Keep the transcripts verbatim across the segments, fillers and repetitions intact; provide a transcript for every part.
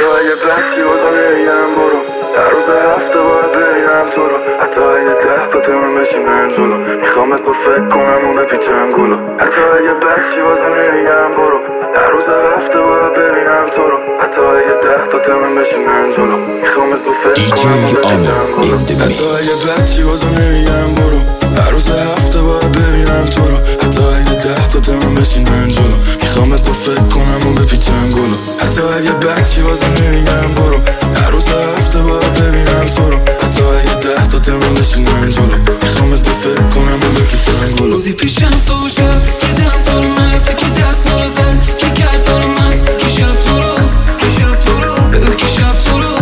حتی اگه بحثی بازم نمیگم برو، هر روز هفته باید ببینم تو رو. حتی اگه ده تا تمام بشیم برم جلو، میخوامت با فکر کنم و بپیچم گلو. حتی اگه بحثی بازم نمیگم برو، هر روز هفته باید ببینم تو رو. حتی اگه ده تا تمام بشیم برم جلو، میخوامت با فکر کنم و بپیچم گلو. حتی اگه بحثی بازم نمیگم برو، هر روز هفته باید ببینم تو رو. حتی اگه ده تا تمام بشیم برم جلو، میخوامت با فکر کنم و بپیچم گلو. حتی اگه بحثی بازم نمیگم برو، هر روز هفته باید ببینم تو رو. حتی اگه ده تا تمام بشیم برم جلو، میخوامت با فکر کنم و بپیچم گلو. بودی پیشم تو شب که دم تو رو مرفته که دست رو زد که کرد برو مز که شب تو رو بگو که شب تو رو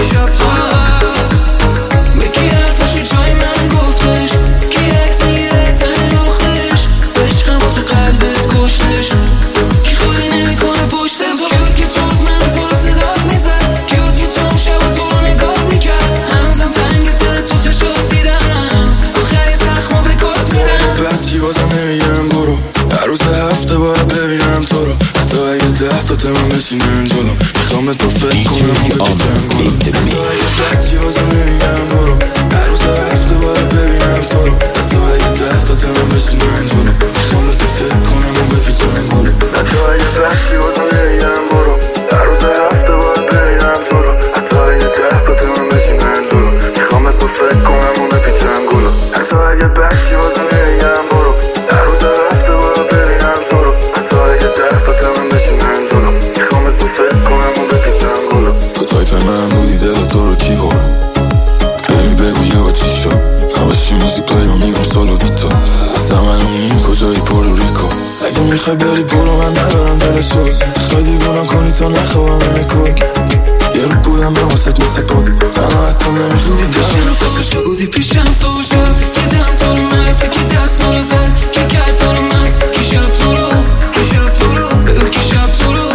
بکی حرفاشو جای من گفتش که عکس میره تن لختش عشقم با تو قلبت کشتش که خواهی نمیکنه پشت تو که بود که تو از من تو رو صدات میزد که بود که تو هم شب تو رو نگاه میکرد هنوزم تنگ دل تو چشات دیدم آخری زخمو به کات میدم بچی بازم نمیگم برو، هر روز هفته باید ببینم تو رو. حتی اگه ده تا تمام بشیم برم جلو، میخوامت با فکر کنم و بپیچم گلو. حتی اگه بچی بازم نمیگم برو، هر روز هفته باید ببینم تو رو. حتی اگه ده تا تمام بشیم برم جلو، میخوامت با فکر کنم و بپیچم گلو. حتی اگه بچی بازم نمیگم برو، هر روز هفته باید ببینم تو رو. حتی اگه ده تا تمام بشیم برم جلو، میخوامت با فکر کنم و بپیچم گلو. حتی اگه بچی بازم نمیگم برو، هر روز هفته باید ببینم تو رو. حتی اگه ده تا تمام بشیم برم جلو، میخوامت با فکر کنم و بپیچم گلو. تو تایپ من بودی دل تو رو کی برم بیبی بگو یه چی شد همش چی موزیک پلی و میگم سولو بی تو اصلا منو میم کجایی پورتوریکو اگه میخوای بری برو من ندارم دل سوز خواهی دیوونم کنی تا نخواهم من کوک یه رو بودم به واسط مثل بود منو حتی نمیخوندی پیشم تو بودی پیشم تو شب که دم تو رو مرفته که دست رو زد که کرد برو مز که شب تو رو بگو که شب تو رو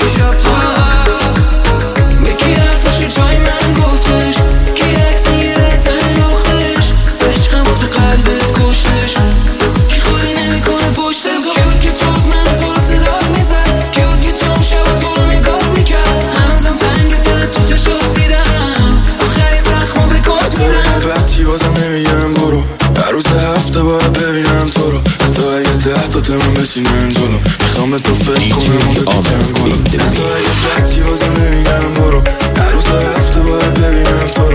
بکی حرفاشو جای من گفتش که عکس میره تن لختش عشقم با تو قلبت کشتش که خواهی نمیکنه پشت تو که بود که تو از من تو رو صدات میزد که بود که تو هم شب تو رو نگاه میکرد هنوزم تنگ دل تو چشات دیدم آخری زخمو به کات میدم بچی بازم نمیگم برو، هر روز هفته باید ببینم تو رو. حتی اگه ده تا تمام بشیم برم جلو، میخوامت با فکر کنم و بپیچم گلو. حتی اگه بچی بازم نمیگم برو، هر روز هفته باید ببینم تو رو.